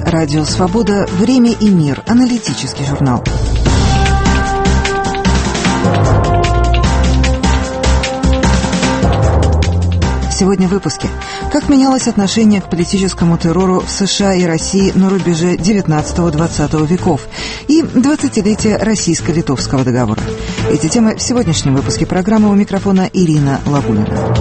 Радио «Свобода. Время и мир». Аналитический журнал. Сегодня в выпуске. Как менялось отношение к политическому террору в США и России на рубеже 19-20 веков и 20-летие российско-литовского договора. Эти темы в сегодняшнем выпуске программы. У микрофона Ирина Лагунина.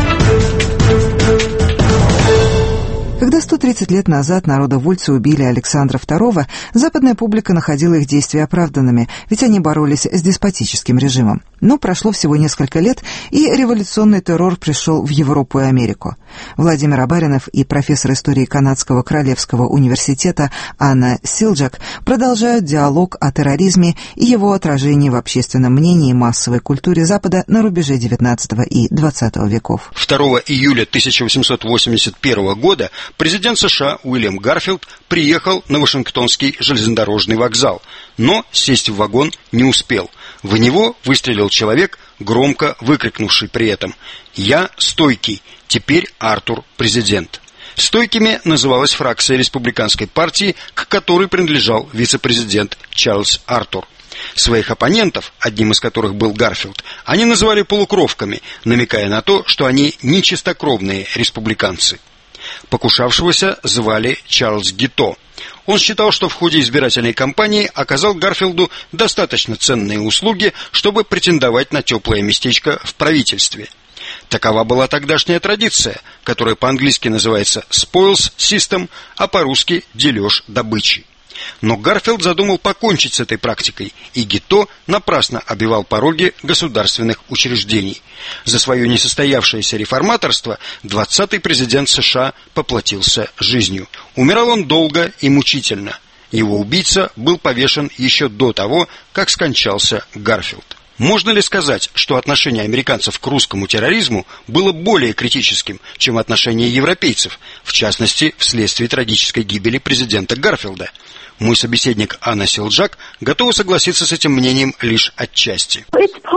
Когда 130 лет назад народовольцы убили Александра II, западная публика находила их действия оправданными, ведь они боролись с деспотическим режимом. Но прошло всего несколько лет, и революционный террор пришел в Европу и Америку. Владимир Абаринов и профессор истории Канадского Королевского университета Анна Силджак продолжают диалог о терроризме и его отражении в общественном мнении и массовой культуре Запада на рубеже XIX и XX веков. 2 июля 1881 года президент США Уильям Гарфилд приехал на Вашингтонский железнодорожный вокзал, но сесть в вагон не успел. В него выстрелил человек, громко выкрикнувший при этом: «Я стойкий, теперь Артур президент». Стойкими называлась фракция республиканской партии, к которой принадлежал вице-президент Чарльз Артур. Своих оппонентов, одним из которых был Гарфилд, они называли полукровками, намекая на то, что они не чистокровные республиканцы. Покушавшегося звали Чарльз Гито. Он считал, что в ходе избирательной кампании оказал Гарфилду достаточно ценные услуги, чтобы претендовать на теплое местечко в правительстве. Такова была тогдашняя традиция, которая по-английски называется «spoils system», а по-русски «дележ добычи». Но Гарфилд задумал покончить с этой практикой, и Гито напрасно обивал пороги государственных учреждений. За свое несостоявшееся реформаторство 20-й президент США поплатился жизнью. Умирал он долго и мучительно. Его убийца был повешен еще до того, как скончался Гарфилд. Можно ли сказать, что отношение американцев к русскому терроризму было более критическим, чем отношение европейцев, в частности, вследствие трагической гибели президента Гарфилда? Мой собеседник Анна Силджак готова согласиться с этим мнением лишь отчасти.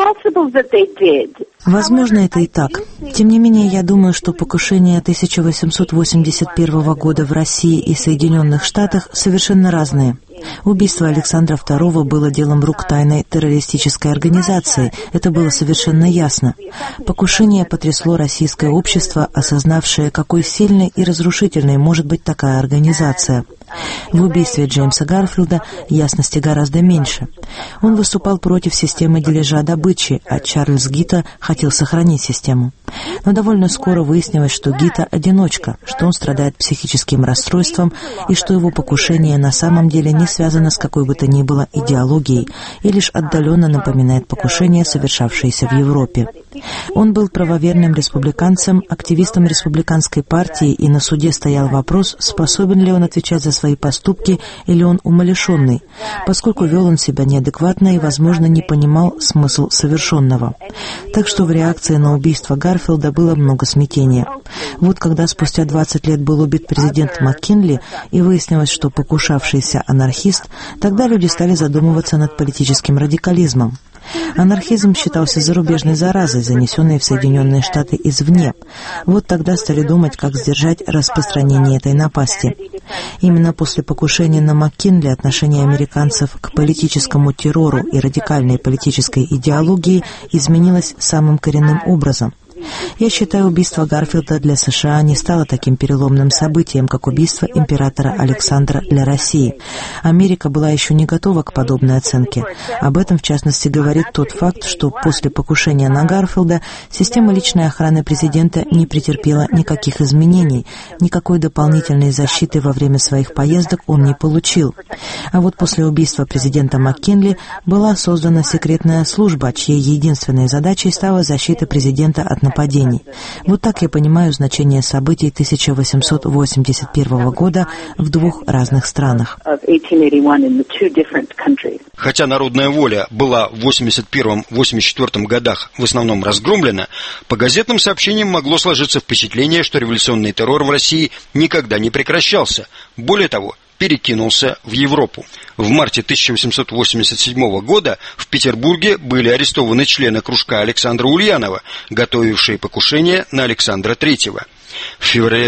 Возможно, это и так. Тем не менее, я думаю, что покушения 1881 года в России и Соединенных Штатах совершенно разные. Убийство Александра II было делом рук тайной террористической организации. Это было совершенно ясно. Покушение потрясло российское общество, осознавшее, какой сильной и разрушительной может быть такая организация. В убийстве Джеймса Гарфилда ясности гораздо меньше. Он выступал против системы дележа добычи, а Чарльз Гито хотел сохранить систему. Но довольно скоро выяснилось, что Гито – одиночка, что он страдает психическим расстройством и что его покушение на самом деле не связано с какой бы то ни было идеологией и лишь отдаленно напоминает покушение, совершавшееся в Европе. Он был правоверным республиканцем, активистом республиканской партии, и на суде стоял вопрос, способен ли он отвечать за свои поступки или он умалишенный, поскольку вел он себя неадекватно и, возможно, не понимал смысл совершенного. Так что в реакции на убийство Гарфилда было много смятения. Вот когда спустя 20 лет был убит президент МакКинли и выяснилось, что покушавшийся анархист, тогда люди стали задумываться над политическим радикализмом. Анархизм считался зарубежной заразой, занесенной в Соединенные Штаты извне. Вот тогда стали думать, как сдержать распространение этой напасти. Именно после покушения на МакКинли отношение американцев к политическому террору и радикальной политической идеологии изменилось самым коренным образом. Я считаю, убийство Гарфилда для США не стало таким переломным событием, как убийство императора Александра для России. Америка была еще не готова к подобной оценке. Об этом, в частности, говорит тот факт, что после покушения на Гарфилда система личной охраны президента не претерпела никаких изменений, никакой дополнительной защиты во время своих поездок он не получил. А вот после убийства президента МакКинли была создана секретная служба, чьей единственной задачей стала защита президента от нападений. Вот так я понимаю значение событий 1881 года в двух разных странах. Хотя народная воля была в 81-84 годах в основном разгромлена, по газетным сообщениям могло сложиться впечатление, что революционный террор в России никогда не прекращался. Более того, перекинулся в Европу. В марте 1887 года в Петербурге были арестованы члены кружка Александра Ульянова, готовившие покушение на Александра III. В феврале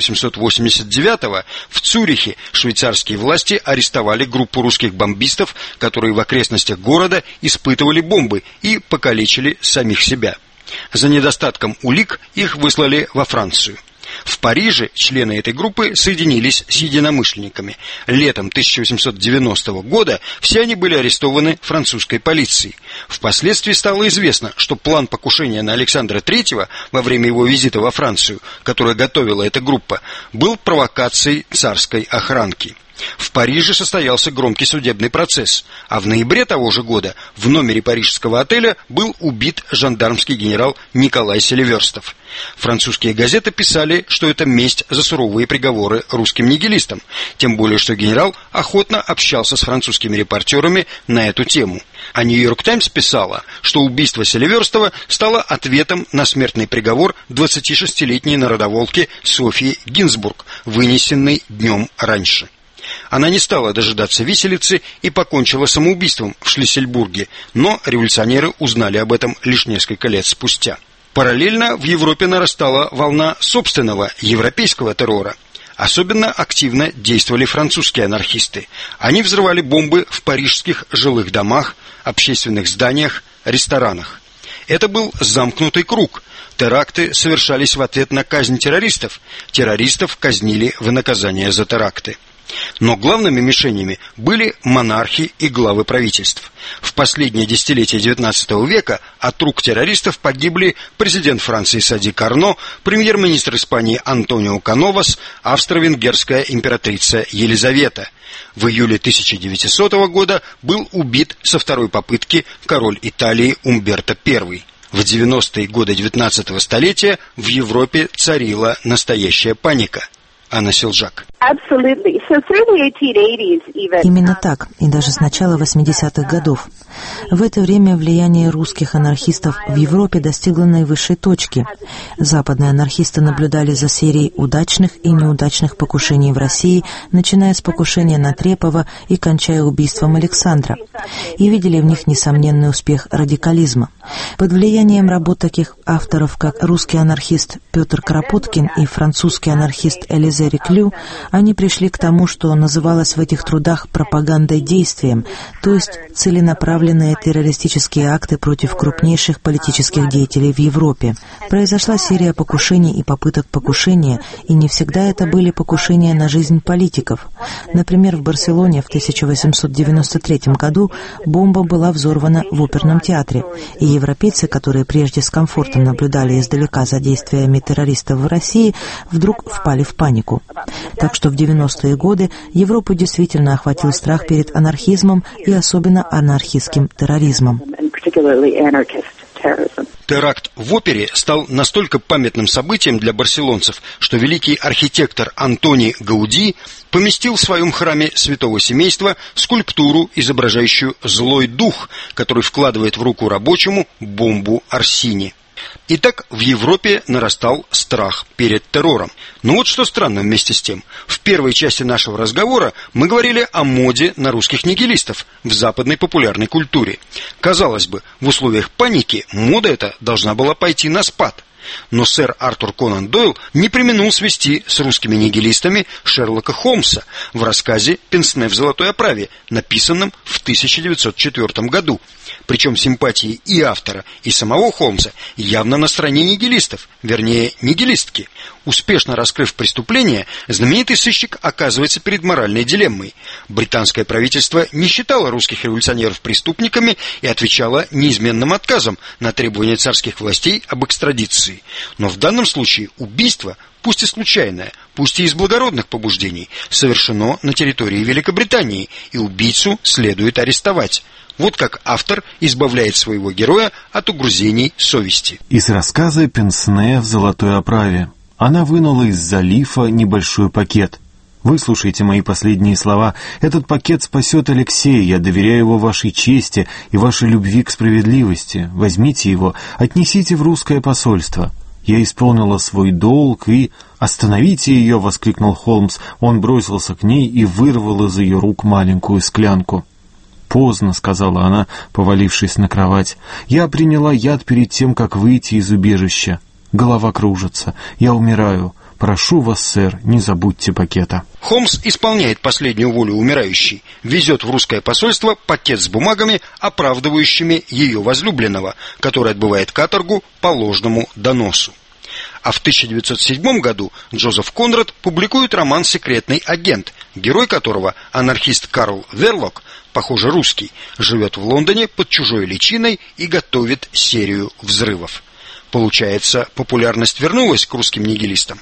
1889 в Цюрихе швейцарские власти арестовали группу русских бомбистов, которые в окрестностях города испытывали бомбы и покалечили самих себя. За недостатком улик их выслали во Францию. В Париже члены этой группы соединились с единомышленниками. Летом 1890 года все они были арестованы французской полицией. Впоследствии стало известно, что план покушения на Александра III во время его визита во Францию, который готовила эта группа, был провокацией царской охранки. В Париже состоялся громкий судебный процесс, а в ноябре того же года в номере парижского отеля был убит жандармский генерал Николай Селиверстов. Французские газеты писали, что это месть за суровые приговоры русским нигилистам, тем более что генерал охотно общался с французскими репортерами на эту тему. А «Нью-Йорк Таймс» писала, что убийство Селиверстова стало ответом на смертный приговор 26-летней народоволки Софьи Гинзбург, вынесенный днем раньше. Она не стала дожидаться виселицы и покончила самоубийством в Шлиссельбурге, но революционеры узнали об этом лишь несколько лет спустя. Параллельно в Европе нарастала волна собственного европейского террора. Особенно активно действовали французские анархисты. Они взрывали бомбы в парижских жилых домах, общественных зданиях, ресторанах. Это был замкнутый круг. Теракты совершались в ответ на казнь террористов. Террористов казнили в наказание за теракты. Но главными мишенями были монархи и главы правительств. В последнее десятилетие XIX века от рук террористов погибли президент Франции Сади Карно, премьер-министр Испании Антонио Кановас, австро-венгерская императрица Елизавета. В июле 1900 года был убит со второй попытки король Италии Умберто I. В 90-е годы XIX столетия в Европе царила настоящая паника. Анна Силжак. Именно так, и даже с начала 80-х годов. В это время влияние русских анархистов в Европе достигло наивысшей точки. Западные анархисты наблюдали за серией удачных и неудачных покушений в России, начиная с покушения на Трепова и кончая убийством Александра, и видели в них несомненный успех радикализма. Под влиянием работ таких авторов, как русский анархист Петр Кропоткин и французский анархист Элизе Реклю, они пришли к тому, что называлось в этих трудах пропагандой действием, то есть целенаправленные террористические акты против крупнейших политических деятелей в Европе. Произошла серия покушений и попыток покушения, и не всегда это были покушения на жизнь политиков. Например, в Барселоне в 1893 году бомба была взорвана в оперном театре, и европейцы, которые прежде с комфортом наблюдали издалека за действиями террористов в России, вдруг впали в панику. Так что в 90-е годы Европу действительно охватил страх перед анархизмом и особенно анархистским терроризмом. Теракт в опере стал настолько памятным событием для барселонцев, что великий архитектор Антони Гауди поместил в своем храме Святого Семейства скульптуру, изображающую злой дух, который вкладывает в руку рабочему бомбу Орсини. Итак, в Европе нарастал страх перед террором. Но вот что странно вместе с тем. В первой части нашего разговора мы говорили о моде на русских нигилистов в западной популярной культуре. Казалось бы, в условиях паники мода эта должна была пойти на спад. Но сэр Артур Конан Дойл не преминул свести с русскими нигилистами Шерлока Холмса в рассказе «Пенсне в золотой оправе», написанном в 1904 году. Причем симпатии и автора, и самого Холмса явно на стороне нигилистов, вернее, нигилистки. Успешно раскрыв преступление, знаменитый сыщик оказывается перед моральной дилеммой. Британское правительство не считало русских революционеров преступниками и отвечало неизменным отказом на требования царских властей об экстрадиции. Но в данном случае убийство, пусть и случайное, пусть и из благородных побуждений, совершено на территории Великобритании, и убийцу следует арестовать. Вот как автор избавляет своего героя от угрызений совести. Из рассказа «Пенсне в золотой оправе». Она вынула из-за лифа небольшой пакет. Выслушайте мои последние слова. Этот пакет спасет Алексея. Я доверяю его вашей чести и вашей любви к справедливости. Возьмите его, отнесите в русское посольство. Я исполнила свой долг и... «Остановите ее!» — воскликнул Холмс. Он бросился к ней и вырвал из ее рук маленькую склянку. «Поздно», — сказала она, повалившись на кровать. «Я приняла яд перед тем, как выйти из убежища». Голова кружится. Я умираю. Прошу вас, сэр, не забудьте пакета». Холмс исполняет последнюю волю умирающей, везет в русское посольство пакет с бумагами, оправдывающими ее возлюбленного, который отбывает каторгу по ложному доносу. А в 1907 году Джозеф Конрад публикует роман «Секретный агент», герой которого, анархист Карл Верлок, похоже русский, живет в Лондоне под чужой личиной и готовит серию взрывов. Получается, популярность вернулась к русским нигилистам?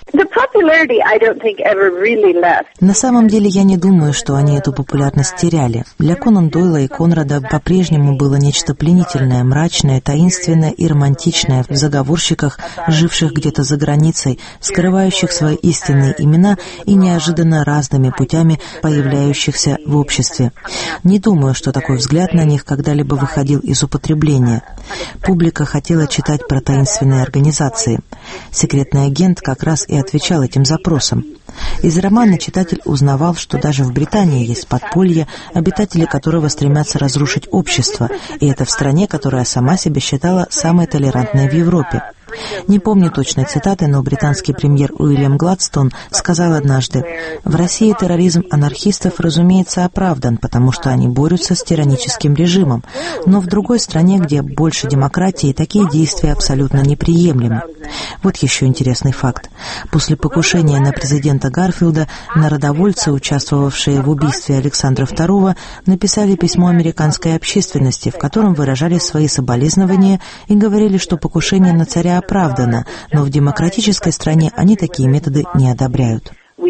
На самом деле, я не думаю, что они эту популярность теряли. Для Конан Дойла и Конрада по-прежнему было нечто пленительное, мрачное, таинственное и романтичное в заговорщиках, живших где-то за границей, скрывающих свои истинные имена и неожиданно разными путями появляющихся в обществе. Не думаю, что такой взгляд на них когда-либо выходил из употребления. Публика хотела читать про таинственные организации. «Секретный агент» как раз и отвечал этим запросам. Из романа читатель узнавал, что даже в Британии есть подполье, обитатели которого стремятся разрушить общество, и это в стране, которая сама себя считала самой толерантной в Европе. Не помню точной цитаты, но британский премьер Уильям Гладстон сказал однажды: «В России терроризм анархистов, разумеется, оправдан, потому что они борются с тираническим режимом, но в другой стране, где больше демократии, такие действия абсолютно неприемлемы». Вот еще интересный факт. После покушения на президента Гарфилда народовольцы, участвовавшие в убийстве Александра II, написали письмо американской общественности, в котором выражали свои соболезнования и говорили, что покушение на царя оправдано, но в демократической стране они такие методы не одобряют.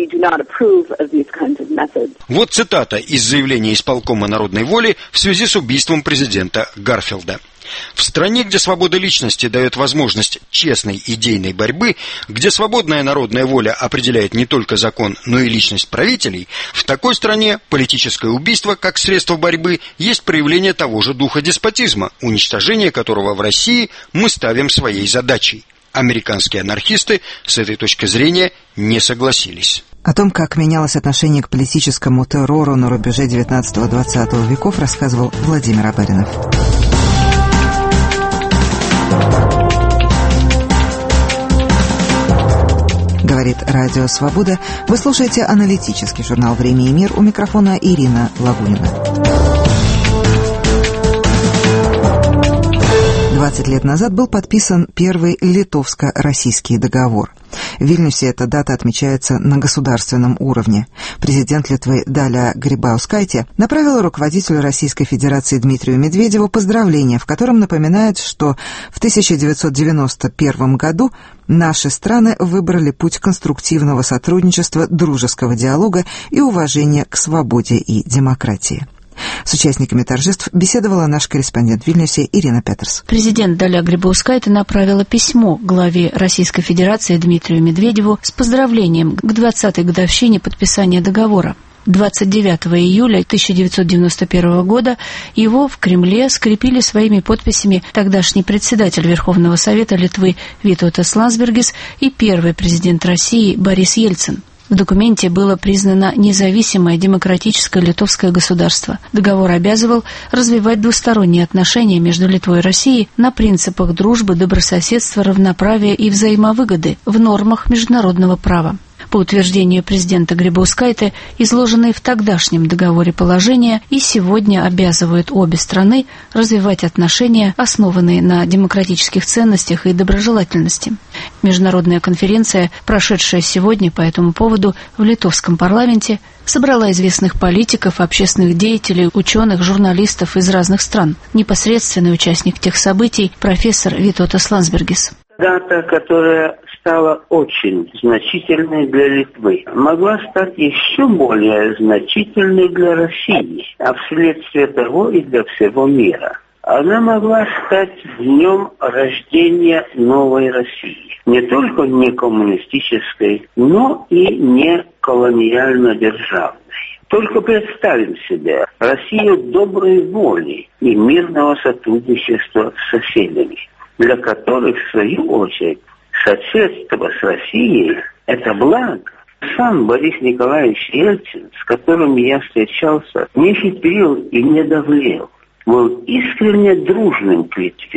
Вот цитата из заявления исполкома народной воли в связи с убийством президента Гарфилда. В стране, где свобода личности дает возможность честной идейной борьбы, где свободная народная воля определяет не только закон, но и личность правителей, в такой стране политическое убийство как средство борьбы есть проявление того же духа деспотизма, уничтожение которого в России мы ставим своей задачей. Американские анархисты с этой точки зрения не согласились. О том, как менялось отношение к политическому террору на рубеже 19-20 веков, рассказывал Владимир Абаринов. Говорит Радио Свобода. Вы слушаете аналитический журнал «Время и мир». У микрофона Ирина Лагунина. 20 лет назад был подписан первый литовско-российский договор. В Вильнюсе эта дата отмечается на государственном уровне. Президент Литвы Даля Грибаускайте направила руководителю Российской Федерации Дмитрию Медведеву поздравление, в котором напоминает, что в 1991 году наши страны выбрали путь конструктивного сотрудничества, дружеского диалога и уважения к свободе и демократии. С участниками торжеств беседовала наш корреспондент в Вильнюсе Ирина Петерс. Президент Даля Грибаускайте направила письмо главе Российской Федерации Дмитрию Медведеву с поздравлением к 20-й годовщине подписания договора. 29 июля 1991 года его в Кремле скрепили своими подписями тогдашний председатель Верховного Совета Литвы Витаутас Лансбергис и первый президент России Борис Ельцин. В документе было признано независимое демократическое литовское государство. Договор обязывал развивать двусторонние отношения между Литвой и Россией на принципах дружбы, добрососедства, равноправия и взаимовыгоды в нормах международного права. По утверждению президента Грибаускайте, изложенные в тогдашнем договоре положения и сегодня обязывают обе страны развивать отношения, основанные на демократических ценностях и доброжелательности. Международная конференция, прошедшая сегодня по этому поводу в литовском парламенте, собрала известных политиков, общественных деятелей, ученых, журналистов из разных стран. Непосредственный участник тех событий – профессор Витаутас Лансбергис. Дата, которая стала очень значительной для Литвы, могла стать еще более значительной для России, а вследствие того и для всего мира. Она могла стать днем рождения новой России. Не только не коммунистической, но и не колониально-державной. Только представим себе Россию доброй воли и мирного сотрудничества с соседями, для которых, в свою очередь, соседство с Россией – это благо. Сам Борис Николаевич Ельцин, с которым я встречался, не хитрил и не давлел, был искренне дружным к Литве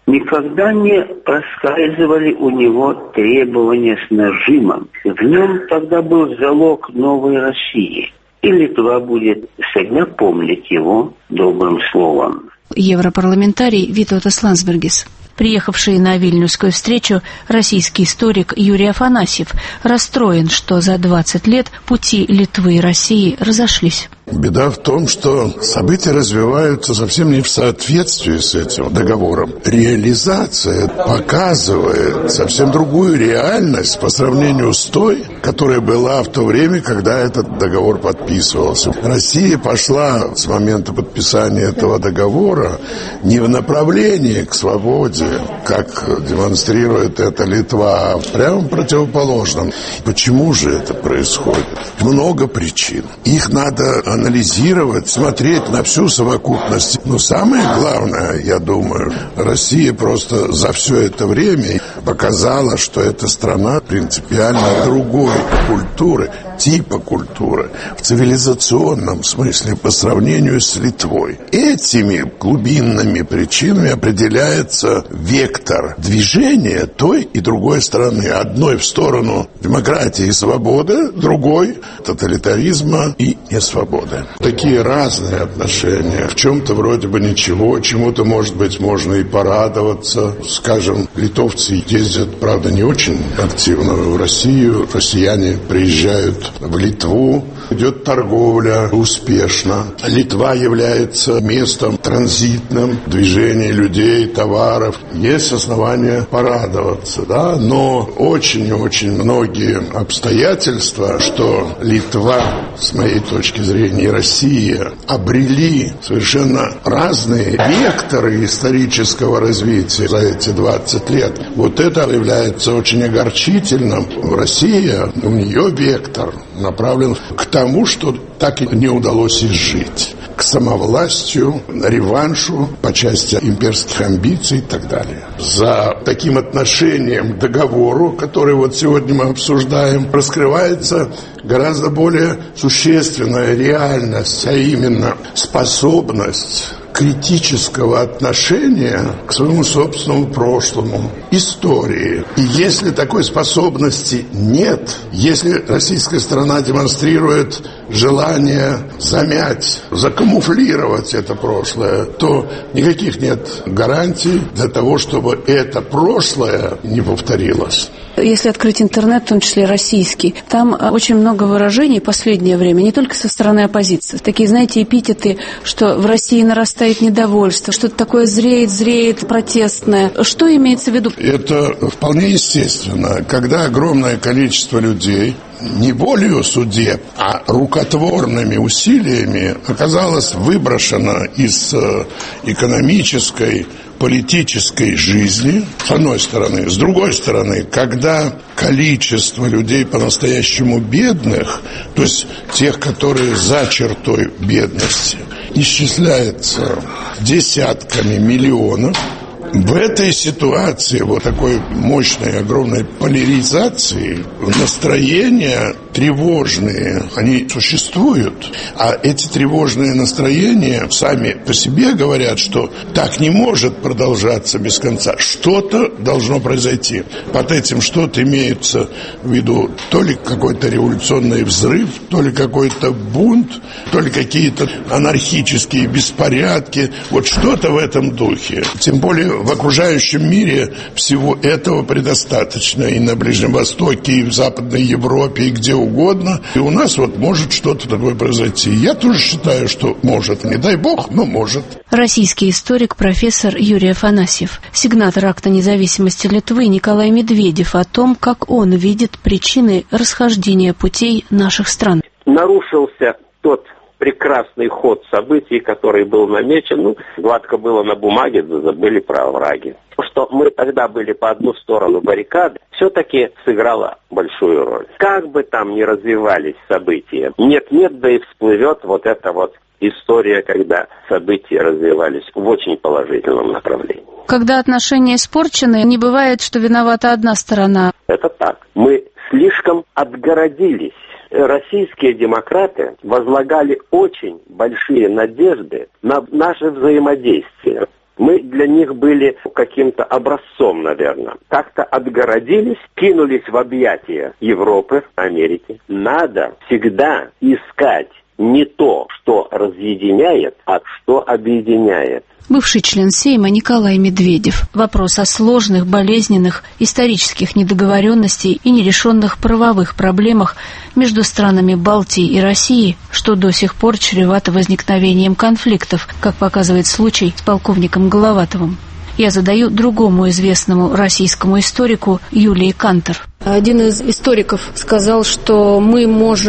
никогда не проскальзывали у него требования с нажимом. В нем тогда был залог новой России. И Литва будет всегда помнить его добрым словом. Европарламентарий Витаутас Ландсбергис. Приехавший на Вильнюсскую встречу российский историк Юрий Афанасьев расстроен, что за 20 лет пути Литвы и России разошлись. Беда в том, что события развиваются совсем не в соответствии с этим договором. Реализация показывает совсем другую реальность по сравнению с той, которая была в то время, когда этот договор подписывался. Россия пошла с момента подписания этого договора не в направлении к свободе, как демонстрирует это Литва, а в прямо противоположном. Почему же это происходит? Много причин. Их надо анализировать, смотреть на всю совокупность. Но самое главное, я думаю, Россия просто за все это время показала, что эта страна принципиально другой культуры, типа культуры, в цивилизационном смысле по сравнению с Литвой. Этими глубинными причинами определяется вектор движения той и другой стороны. Одной в сторону демократии и свободы, другой тоталитаризма и несвободы. Такие разные отношения. В чем-то вроде бы ничего, чему-то, может быть, можно и порадоваться. Скажем, литовцы ездят, правда, не очень активно в Россию. Россияне приезжают в Литву. Идет торговля успешно. Литва является местом транзитным движения людей, товаров. Есть основания порадоваться, да? Но очень-очень многие обстоятельства, что Литва, с моей точки зрения, и Россия обрели совершенно разные векторы исторического развития за эти 20 лет. Вот это является очень огорчительным. Россия, у нее вектор направлен к тому, что так и не удалось изжить. К самовластию, реваншу по части имперских амбиций и так далее. За таким отношением к договору, который вот сегодня мы обсуждаем, раскрывается гораздо более существенная реальность, а именно способность критического отношения к своему собственному прошлому, истории. И если такой способности нет, если российская сторона демонстрирует желание замять, закамуфлировать это прошлое, то никаких нет гарантий для того, чтобы это прошлое не повторилось. Если открыть интернет, в том числе российский, там очень много выражений в последнее время, не только со стороны оппозиции. Такие, знаете, эпитеты, что в России нарастает недовольство, что-то такое зреет протестное. Что имеется в виду? Это вполне естественно. Когда огромное количество людей не волею судеб, а рукотворными усилиями оказалось выброшено из экономической, политической жизни, с одной стороны. С другой стороны, когда количество людей по-настоящему бедных, то есть тех, которые за чертой бедности, исчисляется десятками миллионов, в этой ситуации, вот такой мощной, огромной поляризации, настроения тревожные, они существуют. А эти тревожные настроения сами по себе говорят, что так не может продолжаться без конца. Что-то должно произойти. Под этим что-то имеется в виду то ли какой-то революционный взрыв, то ли какой-то бунт, то ли какие-то анархические беспорядки. Вот что-то в этом духе. Тем более в окружающем мире всего этого предостаточно. И на Ближнем Востоке, и в Западной Европе, и где угодно. И у нас вот может что-то такое произойти. Я тоже считаю, что может. Не дай бог, но может. Российский историк, профессор Юрий Афанасьев. Сигнатор акта независимости Литвы Николай Медведев о том, как он видит причины расхождения путей наших стран. Нарушился тот прекрасный ход событий, который был намечен. Гладко было на бумаге, забыли про овраги. Что мы тогда были по одну сторону баррикады, все-таки сыграло большую роль. Как бы там ни развивались события, нет-нет, да и всплывет вот эта вот история, когда события развивались в очень положительном направлении. Когда отношения испорчены, не бывает, что виновата одна сторона. Это так. Мы слишком отгородились. Российские демократы возлагали очень большие надежды на наше взаимодействие. Мы для них были каким-то образцом, наверное. Как-то отгородились, кинулись в объятия Европы, Америки. Надо всегда искать не то, что разъединяет, а что объединяет. Бывший член Сейма Николай Медведев. Вопрос о сложных, болезненных, исторических недоговоренностей и нерешенных правовых проблемах между странами Балтии и России, что до сих пор чревато возникновением конфликтов, как показывает случай с полковником Головатовым. Я задаю другому известному российскому историку Юлии Кантер. Один из историков сказал, что мы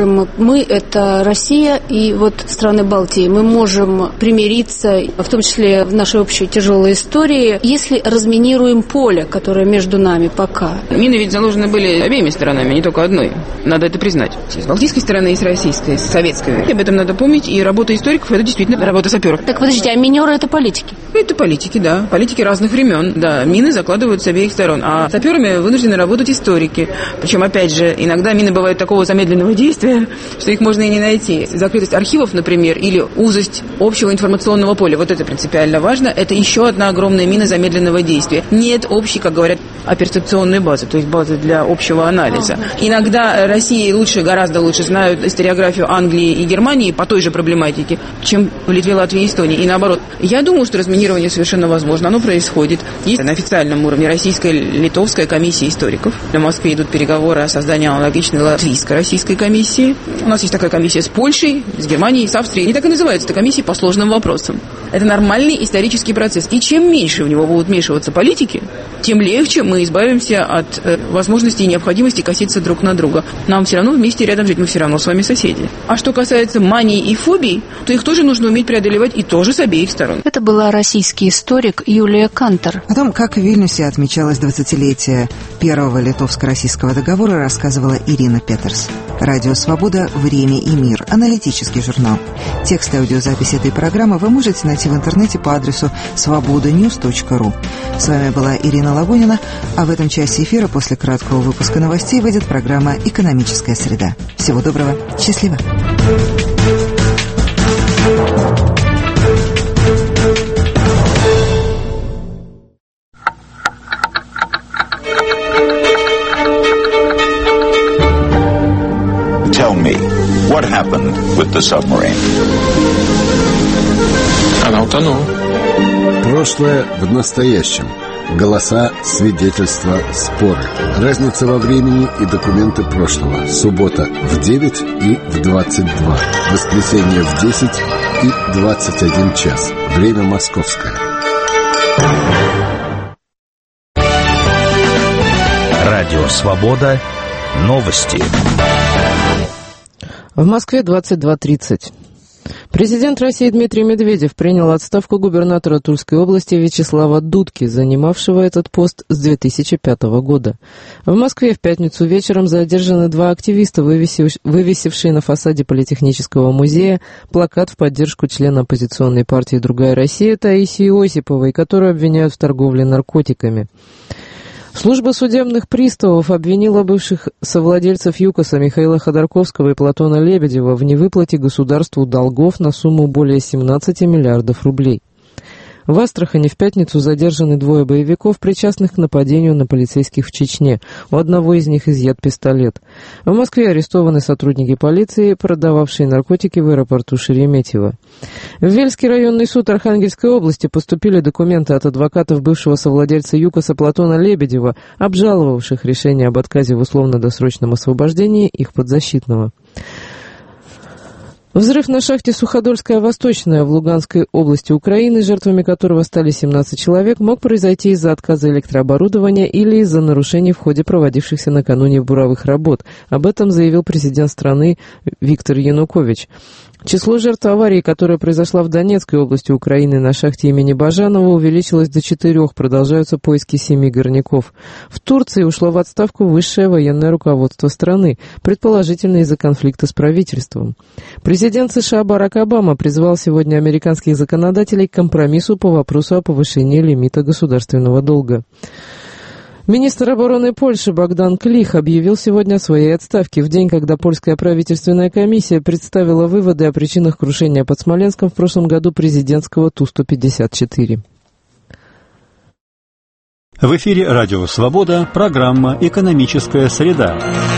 это Россия и вот страны Балтии, мы можем примириться, в том числе в нашей общей тяжелой истории, если разминируем поле, которое между нами пока. Мины ведь заложены были обеими сторонами, не только одной. Надо это признать. С балтийской стороны и с российской, с советской. Об этом надо помнить, и работа историков – это действительно работа саперов. Так подождите, а минеры – это политики? Это политики, да. Политики разных времен. Да, мины закладывают с обеих сторон, а саперами вынуждены работать историки. Причем, опять же, иногда мины бывают такого замедленного действия, что их можно и не найти. Закрытость архивов, например, или узость общего информационного поля. Вот это принципиально важно. Это еще одна огромная мина замедленного действия. Нет общей, как говорят, перцепционной базы, то есть базы для общего анализа. Иногда Россия гораздо лучше знают историографию Англии и Германии по той же проблематике, чем в Литве, Латвии и Эстонии. И наоборот. Я думаю, что разминирование совершенно возможно. Оно происходит. Есть на официальном уровне Российская Литовская комиссия историков. В Москве идут переговоры о создании аналогичной латвийско-российской комиссии. У нас есть такая комиссия с Польшей, с Германией, с Австрией. И так и называется, это комиссия по сложным вопросам. Это нормальный исторический процесс. И чем меньше в него будут вмешиваться политики, тем легче мы избавимся от возможности и необходимости коситься друг на друга. Нам все равно вместе рядом жить, мы все равно с вами соседи. А что касается маний и фобий, то их тоже нужно уметь преодолевать, и тоже с обеих сторон. Это была российский историк Юлия Кантер. О том, как в Вильнюсе отмечалось 20-летие первого литовско-российского договора, рассказывала Ирина Петерс. Радио «Свобода. Время и мир». Аналитический журнал. Текст и аудиозапись этой программы вы можете найти в интернете по адресу svobodanews.ru. С вами была Ирина Лагунина, а в этом часе эфира после краткого выпуска новостей выйдет программа «Экономическая среда». Всего доброго. Счастливо. Tell me, what happened with the submarine? Она утонула. Прошлое в настоящем. Голоса, свидетельства, споры. Разница во времени и документы прошлого. Суббота в 9 и в 22. Воскресенье в 10 и 21 час. Время московское. Радио «Свобода». Новости. В Москве 22:30. Президент России Дмитрий Медведев принял отставку губернатора Тульской области Вячеслава Дудки, занимавшего этот пост с 2005 года. В Москве в пятницу вечером задержаны два активиста, вывесившие на фасаде Политехнического музея плакат в поддержку члена оппозиционной партии «Другая Россия» Таисии Осиповой, которую обвиняют в торговле наркотиками. Служба судебных приставов обвинила бывших совладельцев ЮКОСа Михаила Ходорковского и Платона Лебедева в невыплате государству долгов на сумму более 17 миллиардов рублей. В Астрахани в пятницу задержаны двое боевиков, причастных к нападению на полицейских в Чечне. У одного из них изъят пистолет. В Москве арестованы сотрудники полиции, продававшие наркотики в аэропорту Шереметьево. В Вельский районный суд Архангельской области поступили документы от адвокатов бывшего совладельца ЮКОСа Платона Лебедева, обжаловавших решение об отказе в условно-досрочном освобождении их подзащитного. Взрыв на шахте Суходольская Восточная в Луганской области Украины, жертвами которого стали 17 человек, мог произойти из-за отказа электрооборудования или из-за нарушений в ходе проводившихся накануне буровых работ. Об этом заявил президент страны Виктор Янукович. Число жертв аварии, которая произошла в Донецкой области Украины на шахте имени Бажанова, увеличилось до 4. Продолжаются поиски 7 горняков. В Турции ушло в отставку высшее военное руководство страны, предположительно из-за конфликта с правительством. Президент США Барак Обама призвал сегодня американских законодателей к компромиссу по вопросу о повышении лимита государственного долга. Министр обороны Польши Богдан Клих объявил сегодня о своей отставке в день, когда польская правительственная комиссия представила выводы о причинах крушения под Смоленском в прошлом году президентского Ту-154. В эфире «Радио Свобода», программа «Экономическая среда».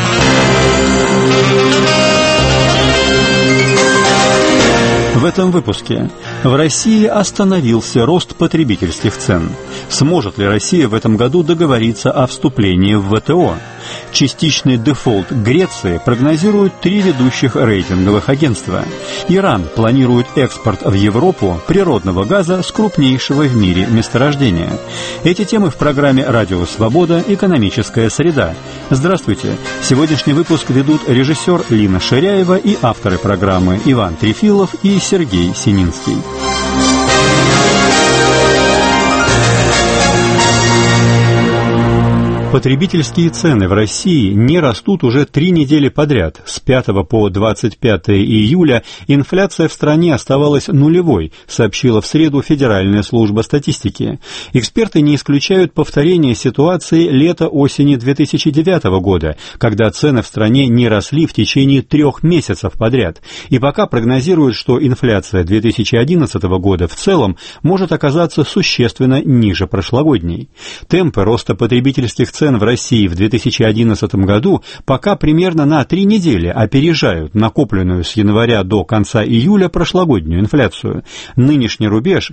В этом выпуске. В России остановился рост потребительских цен. Сможет ли Россия в этом году договориться о вступлении в ВТО? Частичный дефолт Греции прогнозируют 3 ведущих рейтинговых агентства. Иран планирует экспорт в Европу природного газа с крупнейшего в мире месторождения. Эти темы в программе «Радио Свобода. Экономическая среда». Здравствуйте. Сегодняшний выпуск ведут режиссер Лина Ширяева и авторы программы Иван Трефилов и Сергей Сининский. Потребительские цены в России не растут уже 3 недели подряд. С 5 по 25 июля инфляция в стране оставалась нулевой, сообщила в среду Федеральная служба статистики. Эксперты не исключают повторения ситуации лета-осени 2009 года, когда цены в стране не росли в течение 3 месяцев подряд. И пока прогнозируют, что инфляция 2011 года в целом может оказаться существенно ниже прошлогодней. Темпы роста потребительских цен в России в 2011 году пока примерно на 3 недели опережают накопленную с января до конца июля прошлогоднюю инфляцию. Нынешний рубеж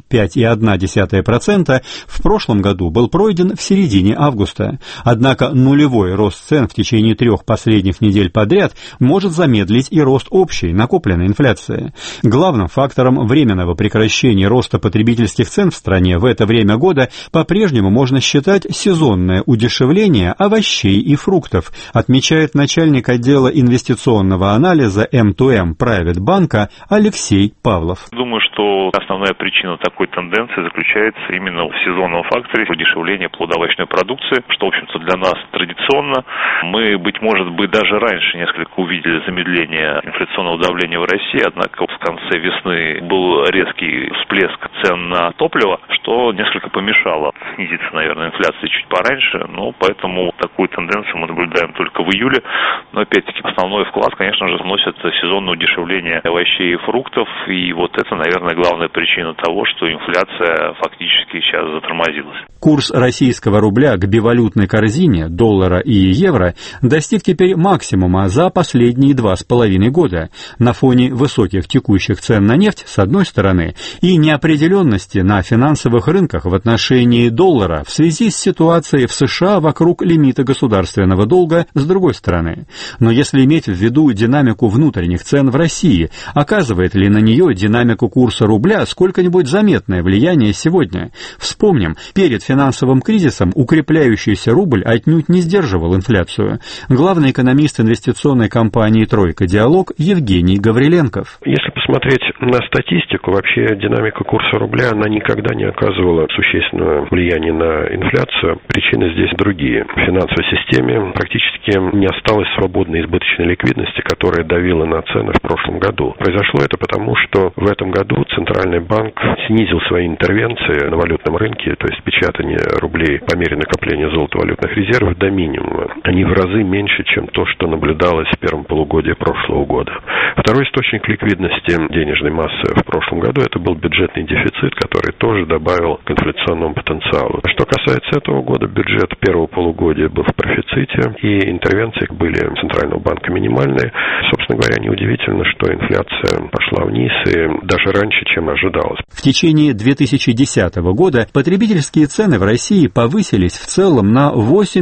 5,1% в прошлом году был пройден в середине августа. Однако нулевой рост цен в течение 3 последних недель подряд может замедлить и рост общей накопленной инфляции. Главным фактором временного прекращения роста потребительских цен в стране в это время года по-прежнему можно считать сезонное удешевление овощей и фруктов, отмечает начальник отдела инвестиционного анализа M2M Private банка Алексей Павлов. Думаю, что основная причина такой тенденции заключается именно в сезонном факторе удешевления плодоовощной продукции, что, в общем-то, для нас традиционно. Мы, быть может, даже раньше несколько увидели замедление инфляционного давления в России, однако в конце весны был резкий всплеск цен на топливо, что несколько помешало снизиться, наверное, инфляции чуть пораньше, но поэтому такую тенденцию мы наблюдаем только в июле. Но, опять-таки, основной вклад, конечно же, вносит сезонное удешевление овощей и фруктов. И вот это, наверное, главная причина того, что инфляция фактически сейчас затормозилась. Курс российского рубля к бивалютной корзине, доллара и евро, достиг теперь максимума за последние 2,5 года. На фоне высоких текущих цен на нефть, с одной стороны, и неопределенности на финансовых рынках в отношении доллара в связи с ситуацией в США вокруг лимита государственного долга, с другой стороны. Но если иметь в виду динамику внутренних цен в России, оказывает ли на нее динамику курса рубля сколько-нибудь заметное влияние сегодня? Вспомним, перед финансовым кризисом укрепляющийся рубль отнюдь не сдерживал инфляцию. Главный экономист инвестиционной компании «Тройка Диалог» Евгений Гавриленков. Если посмотреть на статистику, вообще динамика курса рубля, она никогда не оказывала существенного влияния на инфляцию. Причины здесь другие. В финансовой системе практически не осталось свободной избыточной ликвидности, которая давила на цены в прошлом году. Произошло это потому, что в этом году Центральный банк снизил свои интервенции на валютном рынке, то есть печатание рублей по мере накопления золотовалютных резервов до минимума. Они в разы меньше, чем то, что наблюдалось в первом полугодии прошлого года. Второй источник ликвидности денежной массы в прошлом году это был бюджетный дефицит, который тоже добавил к инфляционному потенциалу. Что касается этого года, бюджет первого полугодия был в профиците, и интервенции были Центрального банка минимальные. Собственно говоря, неудивительно, что инфляция пошла вниз и даже раньше, чем ожидалось. В течение 2010 года потребительские цены в России повысились в целом на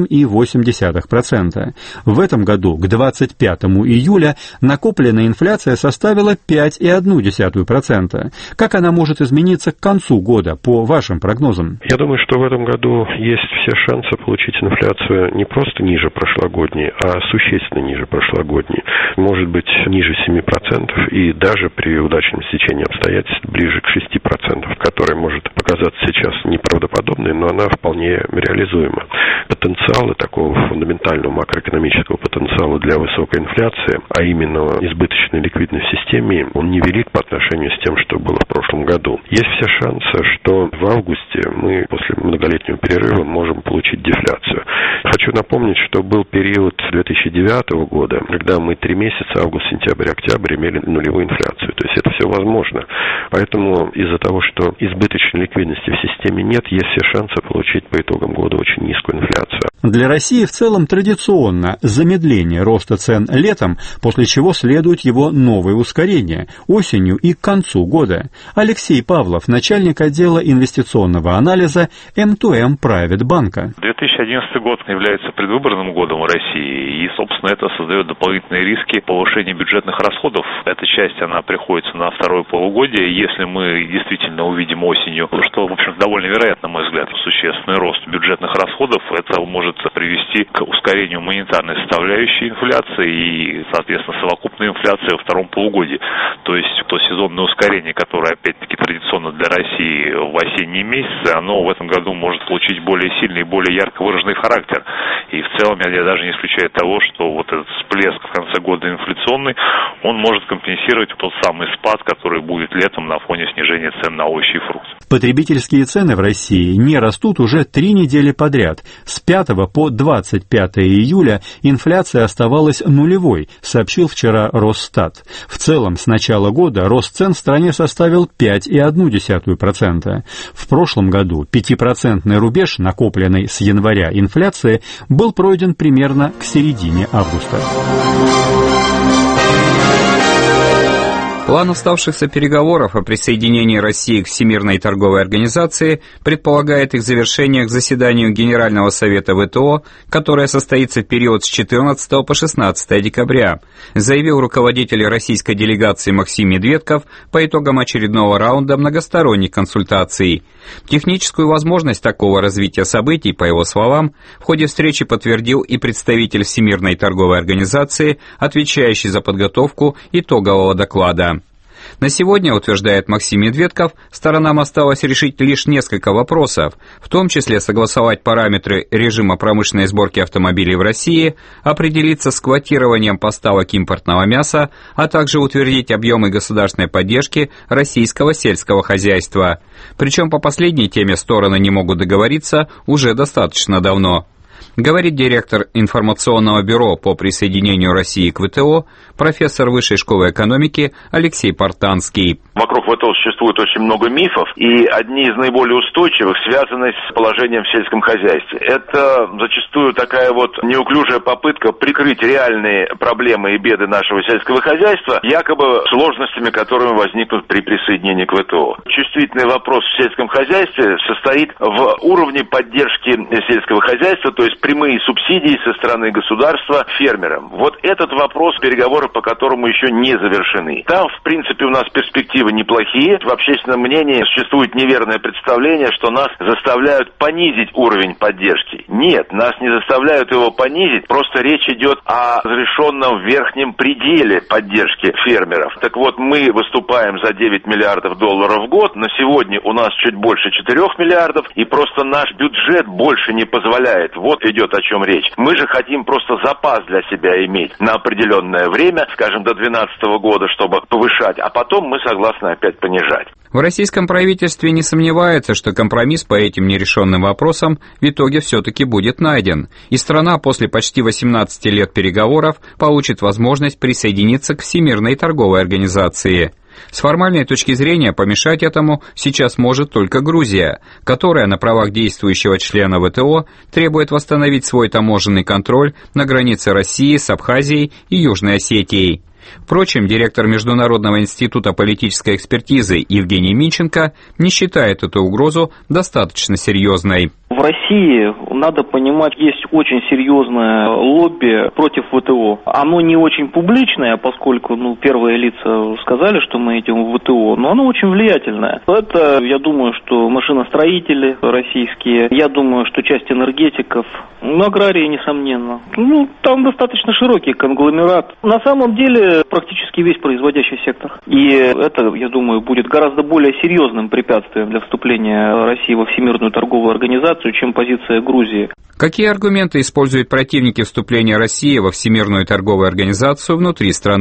8,8%. В этом году, к 25 июля, накопленная инфляция составила 5,1%. Как она может измениться к концу года, по вашим прогнозам? Я думаю, что в этом году есть все шансы получить инфляцию не просто ниже прошлогодней, а существенно ниже прошлогодней. Может быть, ниже 7% и даже при удачном стечении обстоятельств ближе к 6%, которая может показаться сейчас неправдоподобной, но она вполне реализуема. Потенциалы такого фундаментального макроэкономического потенциала для высокой инфляции, а именно избыточной ликвидной системе, он невелик по отношению с тем, что было в прошлом году. Есть все шансы, что в августе мы после многолетнего перерыва можем получить дефляцию. хочу напомнить, что был период 2009 года, когда мы 3 месяца, август, сентябрь, октябрь, имели нулевую инфляцию. То есть это все возможно. Поэтому из-за того, что избыточной ликвидности в системе нет, есть все шансы получить по итогам года очень низкую инфляцию. Для России в целом традиционно замедление роста цен летом, после чего следует его новое ускорение осенью и к концу года. Алексей Павлов, начальник отдела инвестиционного анализа M2M Private банка. 2011 год является предвыборным годом в России, и, собственно, это создает дополнительные риски повышения бюджетных расходов. Эта часть, она приходится на второе полугодие. Если мы действительно увидим осенью, что, в общем, довольно вероятно, на мой взгляд, существенный рост бюджетных расходов, это может привести к ускорению монетарной составляющей инфляции и, соответственно, совокупной инфляции во втором полугодии. То есть то сезонное ускорение, которое, опять-таки, традиционно для России в осенние месяцы, оно в этом году может получить более сильный и более ярко выраженный характер. И в целом я даже не исключаю того, что вот этот всплеск в конце года инфляционный, он может компенсировать тот самый спад, который будет летом на фоне снижения цен на овощи и фрукты. Потребительские цены в России не растут уже 3 недели подряд. С 5 по 25 июля инфляция оставалась нулевой, сообщил вчера Росстат. В целом, с начала года рост цен в стране составил 5,1%. В прошлом году 5% рубеж, накопленный с января инфляции, был пройден примерно к середине августа. План оставшихся переговоров о присоединении России к Всемирной торговой организации предполагает их завершение к заседанию Генерального совета ВТО, которое состоится в период с 14 по 16 декабря, заявил руководитель российской делегации Максим Медведков по итогам очередного раунда многосторонних консультаций. Техническую возможность такого развития событий, по его словам, в ходе встречи подтвердил и представитель Всемирной торговой организации, отвечающий за подготовку итогового доклада. На сегодня, утверждает Максим Медведков, сторонам осталось решить лишь несколько вопросов, в том числе согласовать параметры режима промышленной сборки автомобилей в России, определиться с квотированием поставок импортного мяса, а также утвердить объемы государственной поддержки российского сельского хозяйства. Причем по последней теме стороны не могут договориться уже достаточно давно. Говорит директор информационного бюро по присоединению России к ВТО, профессор Высшей школы экономики Алексей Портанский. Вокруг ВТО существует очень много мифов, и одни из наиболее устойчивых связаны с положением в сельском хозяйстве. Это зачастую такая вот неуклюжая попытка прикрыть реальные проблемы и беды нашего сельского хозяйства якобы сложностями, которые возникнут при присоединении к ВТО. Чувствительный вопрос в сельском хозяйстве состоит в уровне поддержки сельского хозяйства, то есть прямые субсидии со стороны государства фермерам. Вот этот вопрос, переговоры по которому еще не завершены. Там, в принципе, у нас перспективы неплохие. В общественном мнении существует неверное представление, что нас заставляют понизить уровень поддержки. Нет, нас не заставляют его понизить, просто речь идет о разрешенном верхнем пределе поддержки фермеров. Так вот, мы выступаем за 9 миллиардов долларов в год, на сегодня у нас чуть больше 4 миллиардов, и просто наш бюджет больше не позволяет. Вот идет о чем речь. Мы же хотим просто запас для себя иметь на определенное время, скажем, до 2012 года, чтобы повышать, а потом мы согласны опять понижать. В российском правительстве не сомневается, что компромисс по этим нерешенным вопросам в итоге все-таки будет найден, и страна после почти 18 лет переговоров получит возможность присоединиться к Всемирной торговой организации. С формальной точки зрения помешать этому сейчас может только Грузия, которая на правах действующего члена ВТО требует восстановить свой таможенный контроль на границе России с Абхазией и Южной Осетией. Впрочем, директор Международного института политической экспертизы Евгений Минченко не считает эту угрозу достаточно серьезной. В России, надо понимать, есть очень серьезное лобби против ВТО. Оно не очень публичное, поскольку первые лица сказали, что мы идем в ВТО, но оно очень влиятельное. Это, я думаю, что машиностроители российские, я думаю, что часть энергетиков, аграрии, несомненно. Там достаточно широкий конгломерат. На самом деле, практически весь производящий сектор. И это, я думаю, будет гораздо более серьезным препятствием для вступления России во Всемирную торговую организацию, чем позиция Грузии. Какие аргументы используют противники вступления России во Всемирную торговую организацию внутри страны?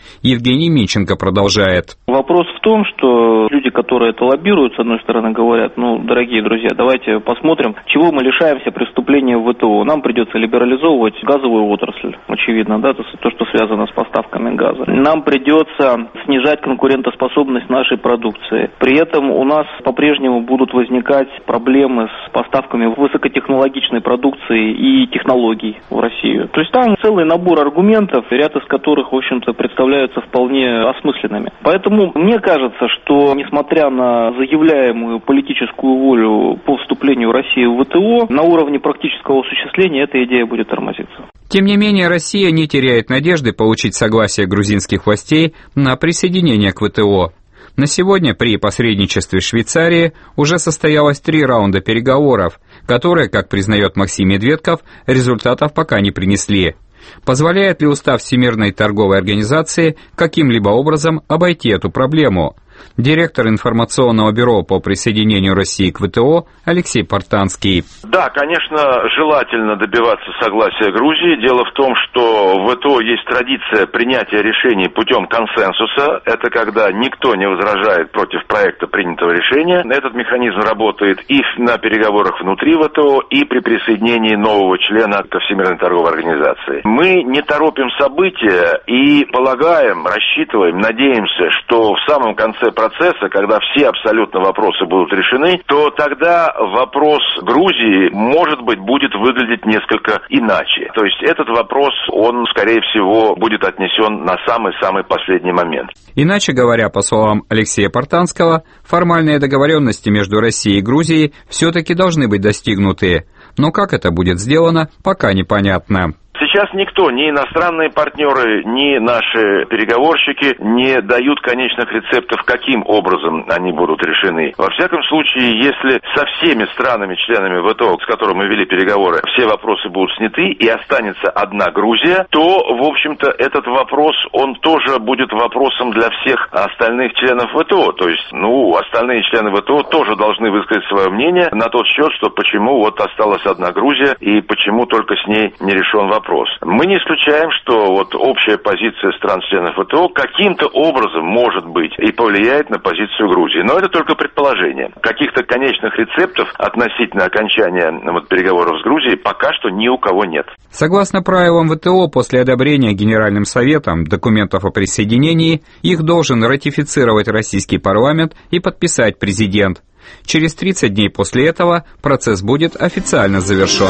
Евгений Минченко продолжает. Вопрос в том, что люди, которые это лоббируют, с одной стороны, говорят, дорогие друзья, давайте посмотрим, чего мы лишаемся при вступлении в ВТО. Нам придется либерализовывать газовую отрасль, очевидно, да, то, что связано с поставками газа. Нам придется снижать конкурентоспособность нашей продукции. При этом у нас по-прежнему будут возникать проблемы с поставками высокотехнологичной продукции и технологий в Россию. То есть там целый набор аргументов, ряд из которых, в общем-то, представляются вполне осмысленными. Поэтому мне кажется, что, несмотря на заявляемую политическую волю по вступлению России в ВТО, на уровне практического осуществления эта идея будет тормозиться. Тем не менее, Россия не теряет надежды получить согласие грузинских властей на присоединение к ВТО. На сегодня при посредничестве Швейцарии уже состоялось 3 раунда переговоров, которые, как признает Максим Медведков, результатов пока не принесли. Позволяет ли устав Всемирной торговой организации каким-либо образом обойти эту проблему? Директор информационного бюро по присоединению России к ВТО Алексей Портанский. Да, конечно, желательно добиваться согласия Грузии. Дело в том, что в ВТО есть традиция принятия решений путем консенсуса. Это когда никто не возражает против проекта принятого решения. Этот механизм работает и на переговорах внутри ВТО, и при присоединении нового члена ко Всемирной торговой организации. Мы не торопим события и полагаем, рассчитываем, надеемся, что в самом конце процесса, когда все абсолютно вопросы будут решены, то тогда вопрос Грузии, может быть, будет выглядеть несколько иначе. То есть этот вопрос, он, скорее всего, будет отнесен на самый-самый последний момент. Иначе говоря, по словам Алексея Портанского, формальные договоренности между Россией и Грузией все-таки должны быть достигнуты. Но как это будет сделано, пока непонятно. Сейчас никто, ни иностранные партнеры, ни наши переговорщики не дают конечных рецептов, каким образом они будут решены. Во всяком случае, если со всеми странами-членами ВТО, с которыми мы вели переговоры, все вопросы будут сняты и останется одна Грузия, то, в общем-то, этот вопрос, он тоже будет вопросом для всех остальных членов ВТО. То есть, остальные члены ВТО тоже должны высказать свое мнение на тот счет, что почему вот осталась одна Грузия и почему только с ней не решен вопрос. Мы не исключаем, что вот общая позиция стран-членов ВТО каким-то образом, может быть, и повлияет на позицию Грузии. Но это только предположение. Каких-то конечных рецептов относительно окончания переговоров с Грузией пока что ни у кого нет. Согласно правилам ВТО, после одобрения Генеральным Советом документов о присоединении, их должен ратифицировать российский парламент и подписать президент. Через 30 дней после этого процесс будет официально завершен.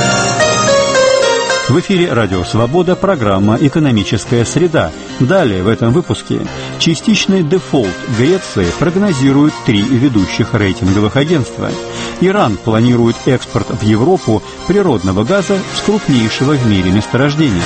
В эфире «Радио Свобода», программа «Экономическая среда». Далее в этом выпуске частичный дефолт Греции прогнозируют 3 ведущих рейтинговых агентства. Иран планирует экспорт в Европу природного газа с крупнейшего в мире месторождения.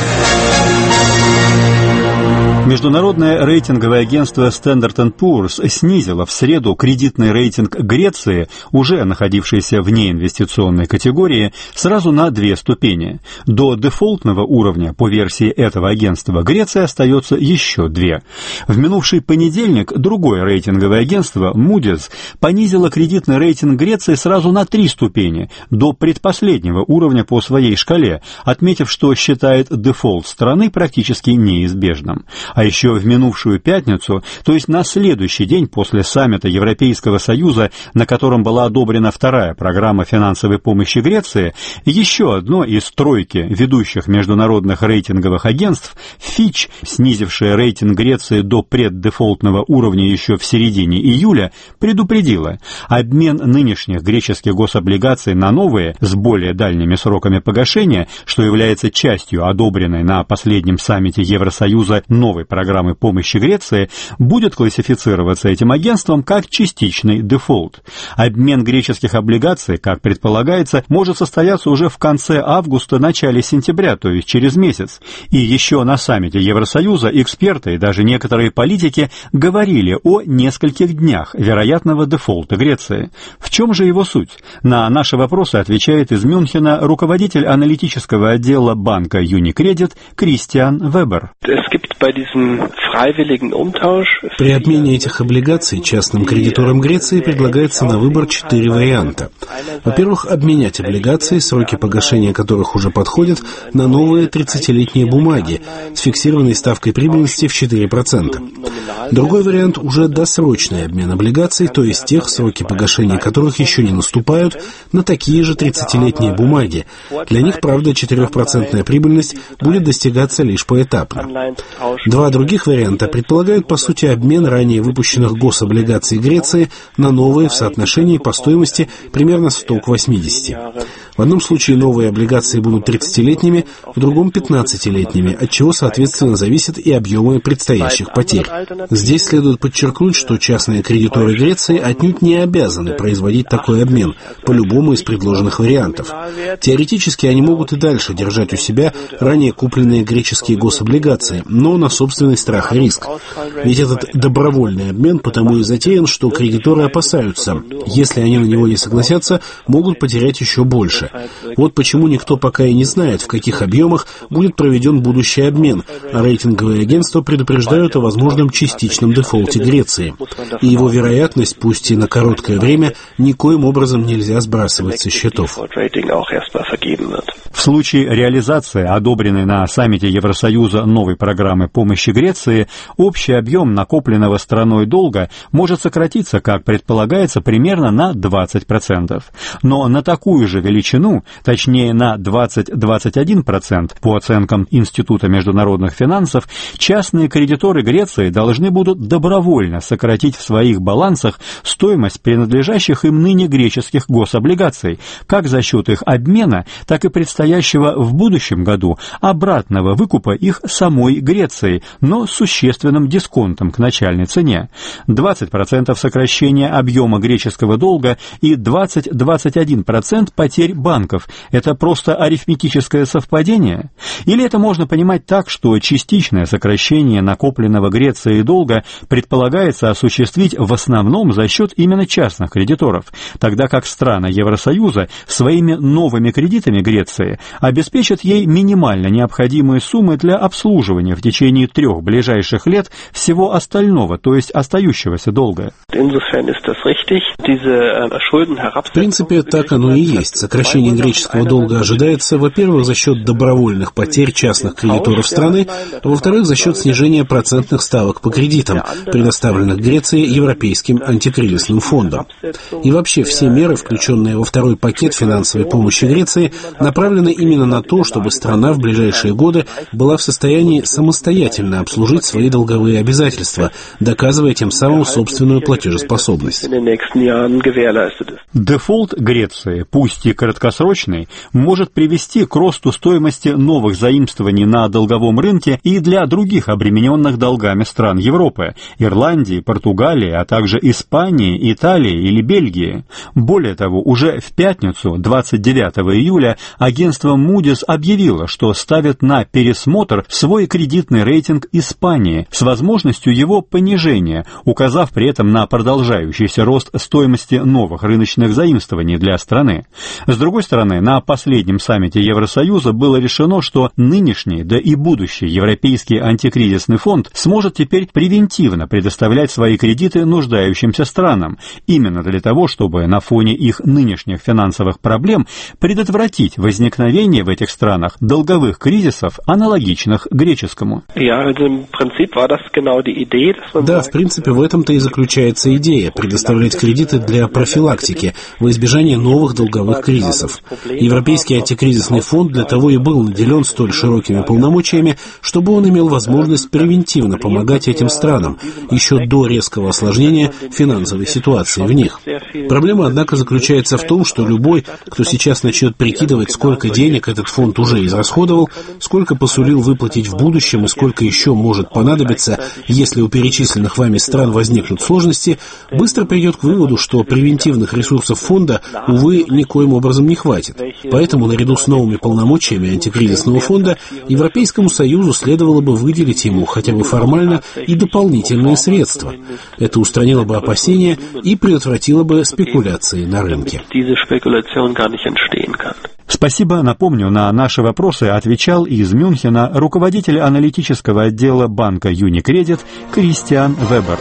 Международное рейтинговое агентство Standard & Poor's снизило в среду кредитный рейтинг Греции, уже находившийся вне инвестиционной категории, сразу на 2 ступени. До дефолтного уровня, по версии этого агентства, Греция остается еще 2. В минувший понедельник другое рейтинговое агентство Moody's понизило кредитный рейтинг Греции сразу на 3 ступени, до предпоследнего уровня по своей шкале, отметив, что считает дефолт страны практически неизбежным. А еще в минувшую пятницу, то есть на следующий день после саммита Европейского Союза, на котором была одобрена 2-я программа финансовой помощи Греции, еще одно из тройки ведущих международных рейтинговых агентств, Fitch, снизившее рейтинг Греции до преддефолтного уровня еще в середине июля, предупредило, обмен нынешних греческих гособлигаций на новые с более дальними сроками погашения, что является частью одобренной на последнем саммите Евросоюза новой программы помощи Греции, будет классифицироваться этим агентством как частичный дефолт. Обмен греческих облигаций, как предполагается, может состояться уже в конце августа-начале сентября, то есть через месяц. И еще на саммите Евросоюза эксперты и даже некоторые политики говорили о нескольких днях вероятного дефолта Греции. В чем же его суть? На наши вопросы отвечает из Мюнхена руководитель аналитического отдела банка Unicredit Кристиан Вебер. При обмене этих облигаций частным кредиторам Греции предлагается на выбор 4 варианта. Во-первых, обменять облигации, сроки погашения которых уже подходят, на новые 30-летние бумаги с фиксированной ставкой прибыльности в 4%. Другой вариант – уже досрочный обмен облигаций, то есть тех, сроки погашения которых еще не наступают, на такие же 30-летние бумаги. Для них, правда, 4% прибыльность будет достигаться лишь поэтапно. Два других варианта предполагают, по сути, обмен ранее выпущенных гособлигаций Греции на новые в соотношении по стоимости примерно 100 к 80. В одном случае новые облигации будут 30-летними, в другом 15-летними, от чего, соответственно, зависят и объемы предстоящих потерь. Здесь следует подчеркнуть, что частные кредиторы Греции отнюдь не обязаны производить такой обмен по любому из предложенных вариантов. Теоретически они могут и дальше держать у себя ранее купленные греческие гособлигации, но на собственный страх и риск. Ведь этот добровольный обмен потому и затеян, что кредиторы опасаются, если они на него не согласятся, могут потерять еще больше. Вот почему никто пока и не знает, в каких объемах будет проведен будущий обмен, а рейтинговые агентства предупреждают о возможном частичном дефолте Греции. И его вероятность, пусть и на короткое время, никоим образом нельзя сбрасывать со счетов. В случае реализации одобренной на саммите Евросоюза новой программы помощи Греции, общий объем накопленного страной долга может сократиться, как предполагается, примерно на 20%. Но на такую же величину, точнее на 20-21%, по оценкам Института международных финансов, частные кредиторы Греции должны будут добровольно сократить в своих балансах стоимость принадлежащих им ныне греческих гособлигаций, как за счет их обмена, так и предстоящего в будущем году обратного выкупа их самой Грецией, но с существенным дисконтом к начальной цене. 20% сокращения объема греческого долга и 20-21% потерь банков – это просто арифметическое совпадение? Или это можно понимать так, что частичное сокращение накопленного Грецией долга предполагается осуществить в основном за счет именно частных кредиторов, тогда как страны Евросоюза своими новыми кредитами Греции обеспечат ей минимально необходимые суммы для обслуживания в течение 3 ближайших лет всего остального, то есть остающегося долга. В принципе, так оно и есть. Сокращение греческого долга ожидается, во-первых, за счет добровольных потерь частных кредиторов страны, а во-вторых, за счет снижения процентных ставок по кредитам, предоставленных Греции Европейским антикризисным фондом. И вообще все меры, включенные во второй пакет финансовой помощи Греции, направлены именно на то, чтобы страна в ближайшие годы была в состоянии самостоятельно обслужить свои долговые обязательства, доказывая тем самым собственную платежеспособность. Дефолт Греции, пусть и краткосрочный, может привести к росту стоимости новых заимствований на долговом рынке и для других обремененных долгами стран Европы – Ирландии, Португалии, а также Испании, Италии или Бельгии. Более того, уже в пятницу, 29 июля, агентство Moody's объявило, что ставит на пересмотр свой кредитный рейтинг Испании с возможностью его понижения, указав при этом на продолжающийся рост стоимости новых рыночных заимствований для страны. С другой стороны, на последнем саммите Евросоюза было решено, что нынешний, да и будущий Европейский антикризисный фонд сможет теперь превентивно предоставлять свои кредиты нуждающимся странам, именно для того, чтобы на фоне их нынешних финансовых проблем предотвратить возникновение в этих странах долговых кризисов, аналогичных греческому. Да, в принципе, в этом-то и заключается идея – предоставлять кредиты для профилактики, во избежание новых долговых кризисов. Европейский антикризисный фонд для того и был наделен столь широкими полномочиями, чтобы он имел возможность превентивно помогать этим странам, еще до резкого осложнения финансовой ситуации в них. Проблема, однако, заключается в том, что любой, кто сейчас начнет прикидывать, сколько денег этот фонд уже израсходовал, сколько посулил выплатить в будущем и сколько еще может понадобиться, если у перечисленных вами стран возникнут сложности, быстро придет к выводу, что превентивных ресурсов фонда, увы, никоим образом не хватит. Поэтому, наряду с новыми полномочиями антикризисного фонда, Европейскому Союзу следовало бы выделить ему хотя бы формально и дополнительные средства. Это устранило бы опасения и предотвратило бы спекуляции на рынке. Спасибо. Напомню, на наши вопросы отвечал из Мюнхена руководитель аналитического отдела банка Unicredit Кристиан Вебер.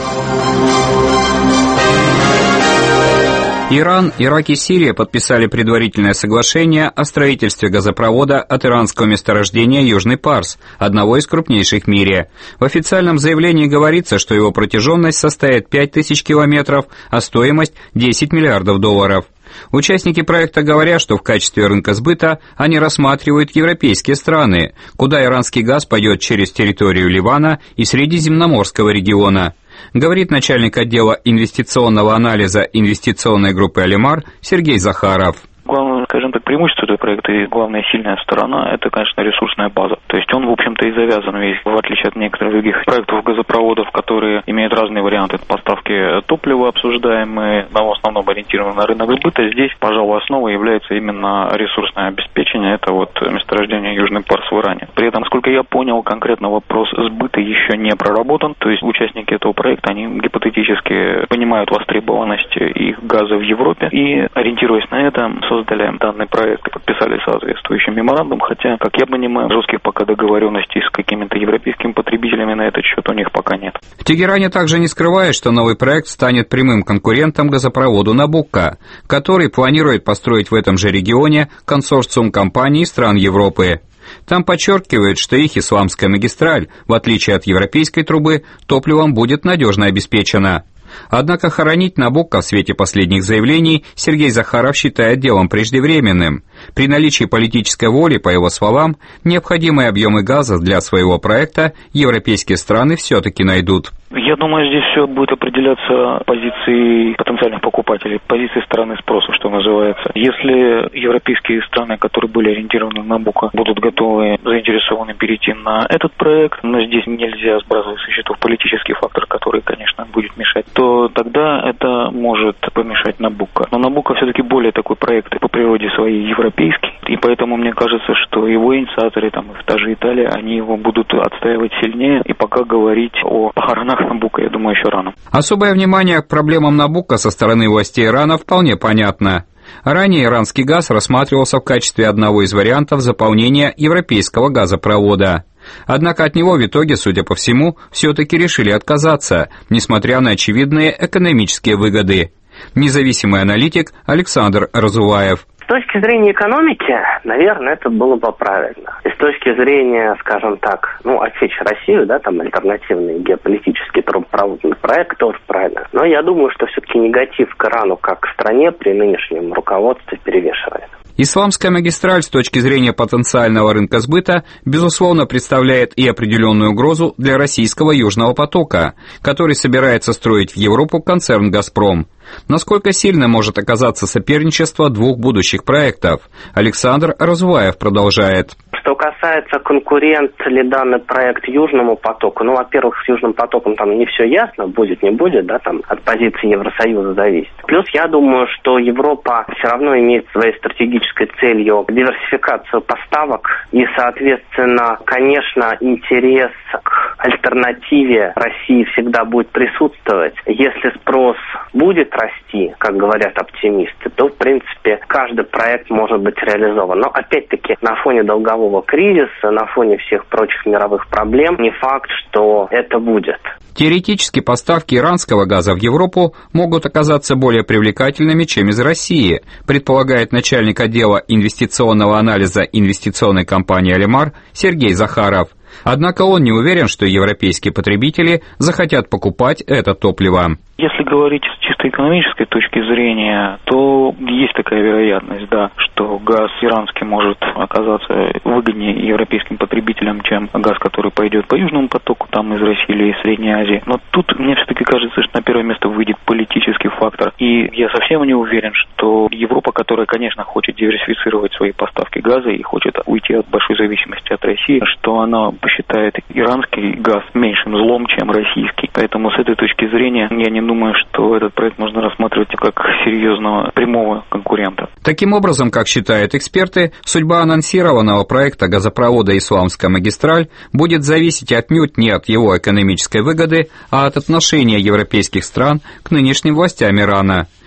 Иран, Ирак и Сирия подписали предварительное соглашение о строительстве газопровода от иранского месторождения Южный Парс, одного из крупнейших в мире. В официальном заявлении говорится, что его протяженность составит 5000 километров, а стоимость – $10 миллиардов. Участники проекта говорят, что в качестве рынка сбыта они рассматривают европейские страны, куда иранский газ пойдет через территорию Ливана и Средиземноморского региона, говорит начальник отдела инвестиционного анализа инвестиционной группы «Алимар» Сергей Захаров. Главное, скажем так, преимущество этого проекта и главная сильная сторона – это, конечно, ресурсная база. То есть он, в общем-то, и завязан весь, в отличие от некоторых других проектов газопроводов, которые имеют разные варианты поставки топлива обсуждаемые, но в основном ориентированы на рынок сбыта. Здесь, пожалуй, основой является именно ресурсное обеспечение. Это вот месторождение Южный Парс в Иране. При этом, насколько я понял, конкретно вопрос сбыта еще не проработан. То есть участники этого проекта, они гипотетически понимают востребованность их газа в Европе и, ориентируясь на это, создали данный проект и подписали соответствующий меморандум, хотя, как я понимаю, жестких пока договоренностей с какими-то европейскими потребителями на этот счет у них пока нет. В Тегеране также не скрывают, что новый проект станет прямым конкурентом газопроводу «Набукко», который планирует построить в этом же регионе консорциум компаний стран Европы. Там подчеркивают, что их исламская магистраль, в отличие от европейской трубы, топливом будет надежно обеспечена. Однако хоронить Набукко в свете последних заявлений Сергей Захаров считает делом преждевременным. При наличии политической воли, по его словам, необходимые объемы газа для своего проекта европейские страны все-таки найдут. Я думаю, здесь все будет определяться позицией потенциальных покупателей, позицией стороны спроса, что называется. Если европейские страны, которые были ориентированы на Набукко, будут готовы, заинтересованы перейти на этот проект, но здесь нельзя сбрасывать со счетов политический фактор, который, конечно, будет мешать, то тогда это может помешать Набукко. Но Набукко все-таки более такой проект по природе своей европейский, и поэтому мне кажется, что его инициаторы, там, та же Италия, они его будут отстаивать сильнее, и пока говорить о похоронах Набукко, я думаю, еще рано. Особое внимание к проблемам Набукко со стороны властей Ирана вполне понятно. Ранее иранский газ рассматривался в качестве одного из вариантов заполнения европейского газопровода. Однако от него в итоге, судя по всему, все-таки решили отказаться, несмотря на очевидные экономические выгоды. Независимый аналитик Александр Разуваев. С точки зрения экономики, наверное, это было бы правильно. И с точки зрения, скажем так, отсечь Россию, там альтернативный геополитический трубопроводный проект тоже правильно. Но я думаю, что все-таки негатив к Ирану как к стране при нынешнем руководстве перевешивает. Исламская магистраль с точки зрения потенциального рынка сбыта, безусловно, представляет и определенную угрозу для российского Южного потока, который собирается строить в Европу концерн «Газпром». Насколько сильно может оказаться соперничество двух будущих проектов? Александр Разуваев продолжает. Что касается, конкурент ли данный проект Южному потоку, во-первых, с Южным потоком там не все ясно, будет, не будет, там от позиции Евросоюза зависит. Плюс я думаю, что Европа все равно имеет своей стратегической целью диверсификацию поставок и, соответственно, конечно, интерес к альтернативе России всегда будет присутствовать. Если спрос будет расти, как говорят оптимисты, то, в принципе, каждый проект может быть реализован. Но, опять-таки, на фоне долгового кризиса, на фоне всех прочих мировых проблем, не факт, что это будет. Теоретически поставки иранского газа в Европу могут оказаться более привлекательными, чем из России, предполагает начальник отдела инвестиционного анализа инвестиционной компании «Алимар» Сергей Захаров. Однако он не уверен, что европейские потребители захотят покупать это топливо. Если говорить с чисто экономической точки зрения, то есть такая вероятность, что газ иранский может оказаться выгоднее европейским потребителям, чем газ, который пойдет по Южному потоку, там из России или из Средней Азии. Но тут мне все-таки кажется, что на первое место выйдет политический фактор. И я совсем не уверен, что Европа, которая, конечно, хочет диверсифицировать свои поставки газа и хочет уйти от большой зависимости от России, что она посчитает иранский газ меньшим злом, чем российский. Поэтому с этой точки зрения я не думаю, что этот проект можно рассматривать как серьезного прямого конкурента. Таким образом, как считают эксперты, судьба анонсированного проекта газопровода «Исламская магистраль» будет зависеть отнюдь не от его экономической выгоды, а от отношения европейских стран к нынешним властям Ирана.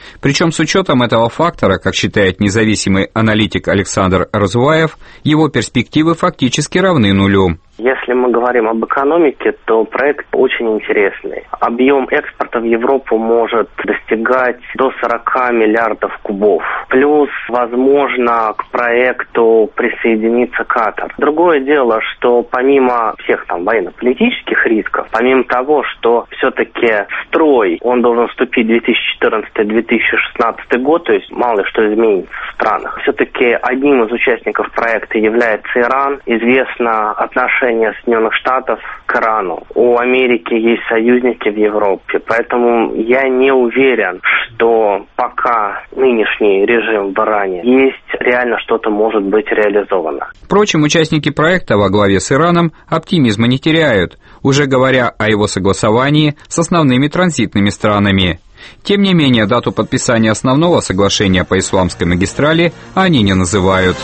Причем с учетом этого фактора, как считает независимый аналитик Александр Разуваев, его перспективы фактически равны нулю. Если мы говорим об экономике, то проект очень интересный. Объем экспорта в Европу может достигать до 40 миллиардов кубов. Плюс, возможно, к проекту присоединится Катар. Другое дело, что помимо всех там военно-политических рисков, помимо того, что все-таки строй, он должен вступить в 2014-2016 год, то есть мало ли что изменится в странах. Все-таки одним из участников проекта является Иран. Известно отношение Соединенных Штатов к Ирану. У Америки есть союзники в Европе, поэтому я не уверен, что пока нынешний режим в Иране есть, реально что-то может быть реализовано. Впрочем, участники проекта во главе с Ираном оптимизма не теряют, уже говоря о его согласовании с основными транзитными странами. Тем не менее, дату подписания основного соглашения по исламской магистрали они не называют.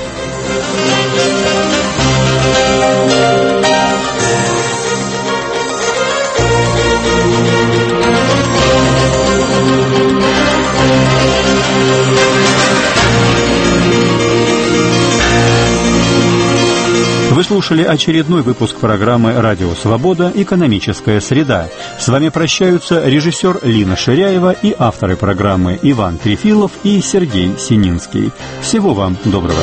Вы слушали очередной выпуск программы «Радио Свобода. Экономическая среда». С вами прощаются режиссер Лина Ширяева и авторы программы Иван Трефилов и Сергей Сининский. Всего вам доброго.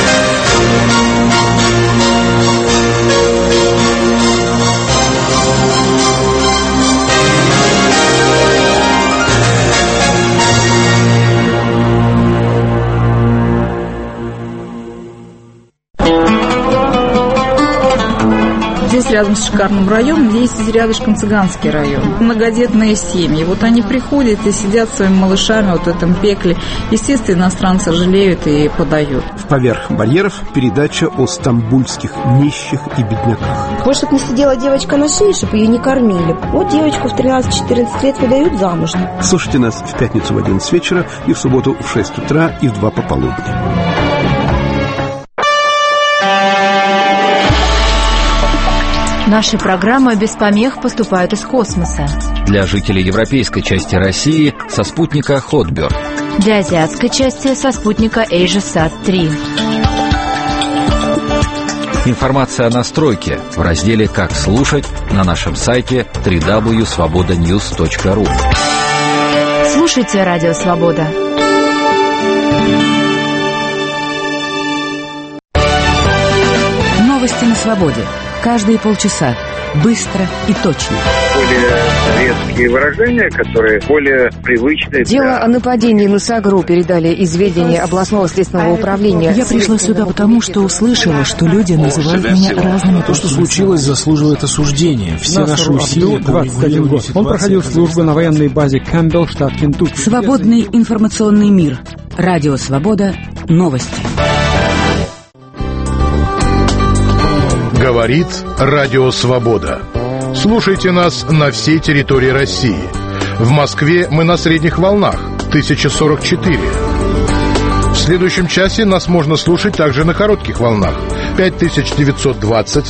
Здесь рядом с шикарным районом есть рядышком цыганский район. Многодетные семьи. Вот они приходят и сидят своими малышами вот в этом пекле. Естественно, иностранцы жалеют и подают. В «Поверх барьеров» передача о стамбульских нищих и бедняках. Вот, чтобы не сидела девочка на шее, чтобы ее не кормили. Вот девочку в 13-14 лет выдают замуж. Слушайте нас в пятницу в 11 вечера и в субботу в 6 утра и в 2 пополудни. Наши программы без помех поступают из космоса. Для жителей европейской части России со спутника Hotbird. Для азиатской части со спутника AsiaSat-3. Информация о настройке в разделе «Как слушать» на нашем сайте www.svobodanews.ru. Слушайте Радио Свобода. Новости на свободе. Каждые полчаса. Быстро и точно. Более резкие выражения, которые более привычны. Дело о нападении на САГРУ передали из ведения областного следственного управления. Я пришла сюда потому, что услышала, что люди называют меня разными. То, что случилось, заслуживает осуждения. Все наши усилия... 21 год. Он проходил службу на военной базе Кэмпбелл, штат Кентукки. Свободный информационный мир. Радио Свобода. Новости. Говорит Радио Свобода. Слушайте нас на всей территории России. В Москве мы на средних волнах 1044. В следующем часе нас можно слушать также на коротких волнах 5920,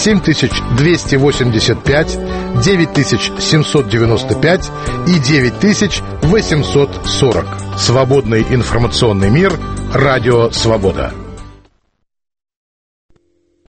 7285, 9795 и 9840. Свободный информационный мир. Радио Свобода.